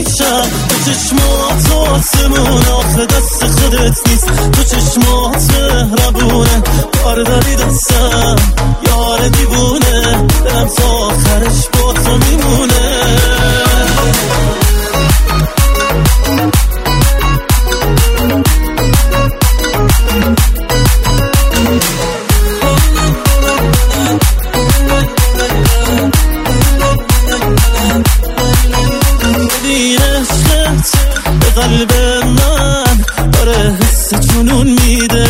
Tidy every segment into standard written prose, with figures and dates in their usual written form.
میشم تو چشمات آسمون آخه دست خودت نیست تو چشمات مهربونه کار داری دستم یار دیوونه دلم تا آخرش با تو میمونه قلب من داره حس جنون میده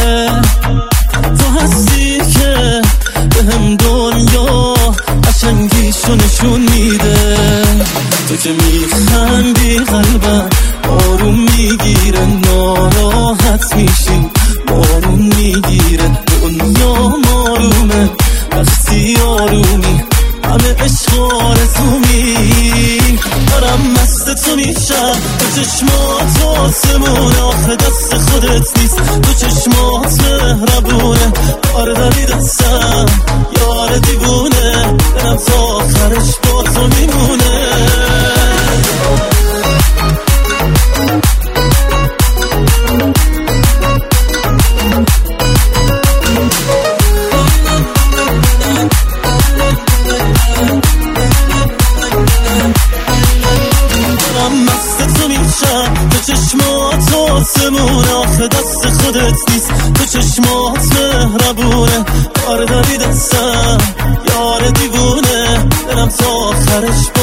تو هستی که به هم دنیا قشنگیشو نشون میده تو که میخندی قلبم آروم میگیره ناراحت میشی بارون میگیره دنیا آرومه وقتی آرومی همه عشق آرزومی دارم مست تو میشم تو چشمات آسمون آخه دست خودت نیست تو چشمات مهربونه کار داری دستم یار دیوونه دلم تا آخرش با تو میمونه تو چشمات آسمون آخه دست خودت نیست تو چشمات مهربونه کار داری دستم یار دیوونه دلم تا آخرش